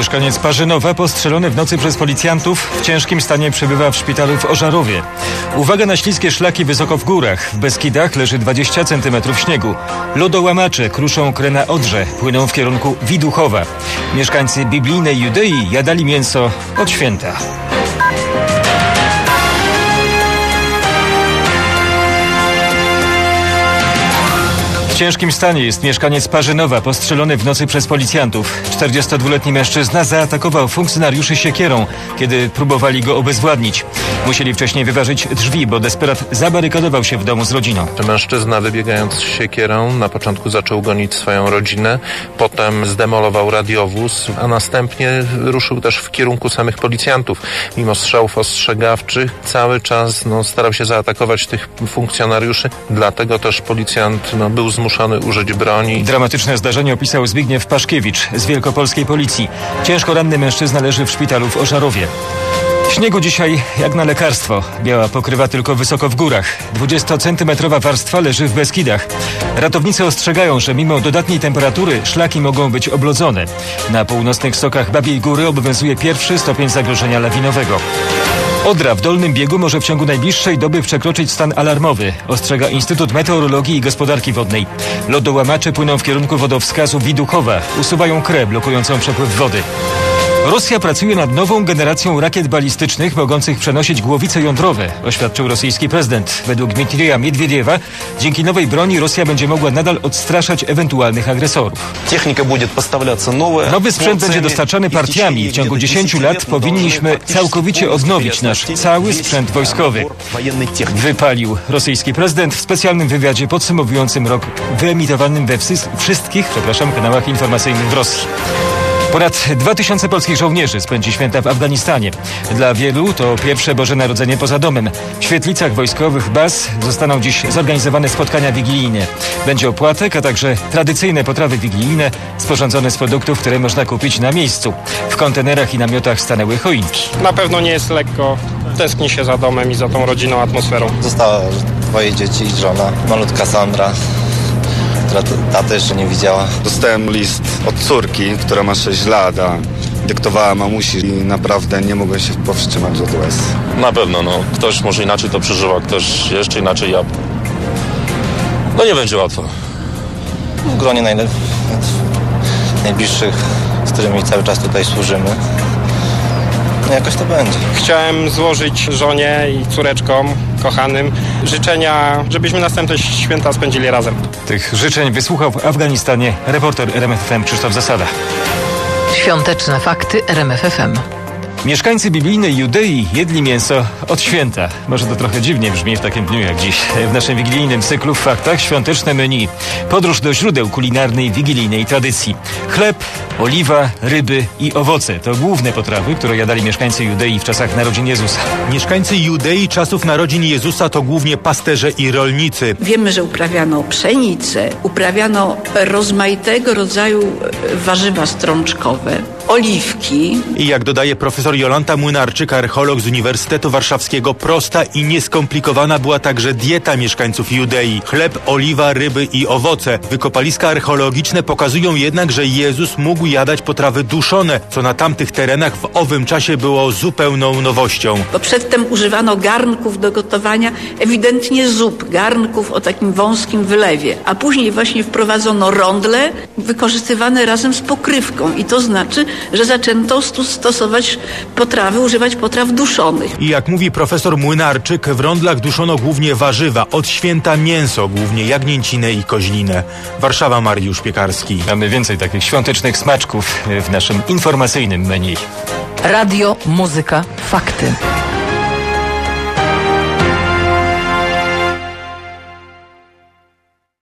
Mieszkaniec Parzynowa postrzelony w nocy przez policjantów w ciężkim stanie przebywa w szpitalu w Ożarowie. Uwaga na śliskie szlaki wysoko w górach. W Beskidach leży 20 cm śniegu. Lodołamacze kruszą Krena Odrze, płyną w kierunku Widuchowa. Mieszkańcy biblijnej Judei jadali mięso od święta. W ciężkim stanie jest mieszkaniec Parzynowa, postrzelony w nocy przez policjantów. 42-letni mężczyzna zaatakował funkcjonariuszy siekierą, kiedy próbowali go obezwładnić. Musieli wcześniej wyważyć drzwi, bo desperat zabarykadował się w domu z rodziną. Mężczyzna, wybiegając z siekierą, na początku zaczął gonić swoją rodzinę, potem zdemolował radiowóz, a następnie ruszył też w kierunku samych policjantów. Mimo strzałów ostrzegawczych cały czas starał się zaatakować tych funkcjonariuszy, dlatego też policjant był zmuszony użyć broni. Dramatyczne zdarzenie opisał Zbigniew Paszkiewicz z wielkopolskiej policji. Ciężko ranny mężczyzna leży w szpitalu w Ożarowie. Śniegu dzisiaj jak na lekarstwo. Biała pokrywa tylko wysoko w górach. 20-centymetrowa warstwa leży w Beskidach. Ratownicy ostrzegają, że mimo dodatniej temperatury szlaki mogą być oblodzone. Na północnych stokach Babiej Góry obowiązuje pierwszy stopień zagrożenia lawinowego. Odra w Dolnym Biegu może w ciągu najbliższej doby przekroczyć stan alarmowy, ostrzega Instytut Meteorologii i Gospodarki Wodnej. Lodołamacze płyną w kierunku wodowskazu Widuchowa, usuwają krę blokującą przepływ wody. Rosja pracuje nad nową generacją rakiet balistycznych mogących przenosić głowice jądrowe, oświadczył rosyjski prezydent. Według Dmitrija Miedwiediewa dzięki nowej broni Rosja będzie mogła nadal odstraszać ewentualnych agresorów. Nowy sprzęt będzie dostarczany partiami. W ciągu 10 lat powinniśmy całkowicie odnowić nasz cały sprzęt wojskowy, wypalił rosyjski prezydent w specjalnym wywiadzie podsumowującym rok wyemitowanym we wszystkich kanałach informacyjnych w Rosji. Ponad 2000 polskich żołnierzy spędzi święta w Afganistanie. Dla wielu to pierwsze Boże Narodzenie poza domem. W świetlicach wojskowych baz zostaną dziś zorganizowane spotkania wigilijne. Będzie opłatek, a także tradycyjne potrawy wigilijne sporządzone z produktów, które można kupić na miejscu. W kontenerach i namiotach stanęły choinki. Na pewno nie jest lekko. Tęskni się za domem i za tą rodzinną atmosferą. Została 2 dzieci i żona, malutka Sandra, która tata jeszcze nie widziała. Dostałem list od córki, która ma 6 lat, a dyktowała mamusi i naprawdę nie mogłem się powstrzymać od łez. Na pewno, ktoś może inaczej to przeżywa, ktoś jeszcze inaczej, nie będzie łatwo. W gronie najbliższych, z którymi cały czas tutaj służymy. Jakoś to będzie. Chciałem złożyć żonie i córeczkom kochanym życzenia, żebyśmy następne święta spędzili razem. Tych życzeń wysłuchał w Afganistanie reporter RMF FM Krzysztof Zasada. Świąteczne fakty RMF FM. Mieszkańcy biblijnej Judei jedli mięso od święta. Może to trochę dziwnie brzmi w takim dniu jak dziś. W naszym wigilijnym cyklu w faktach świąteczne menu. Podróż do źródeł kulinarnej wigilijnej tradycji. Chleb, oliwa, ryby i owoce to główne potrawy, które jadali mieszkańcy Judei w czasach narodzin Jezusa. Mieszkańcy Judei czasów narodzin Jezusa to głównie pasterze i rolnicy. Wiemy, że uprawiano pszenicę, uprawiano rozmaitego rodzaju warzywa strączkowe, oliwki. I jak dodaje profesor Jolanta Młynarczyk, archeolog z Uniwersytetu Warszawskiego, prosta i nieskomplikowana była także dieta mieszkańców Judei. Chleb, oliwa, ryby i owoce. Wykopaliska archeologiczne pokazują jednak, że Jezus mógł jadać potrawy duszone, co na tamtych terenach w owym czasie było zupełną nowością. Bo przedtem używano garnków do gotowania, ewidentnie zup, garnków o takim wąskim wylewie. A później właśnie wprowadzono rondle wykorzystywane razem z pokrywką i to znaczy, że zaczęto stosować używać potraw duszonych. I jak mówi profesor Młynarczyk, w rondlach duszono głównie warzywa, od święta mięso, głównie jagnięcinę i koźlinę. Warszawa, Mariusz Piekarski. Mamy więcej takich świątecznych smaczków w naszym informacyjnym menu. Radio, muzyka, fakty.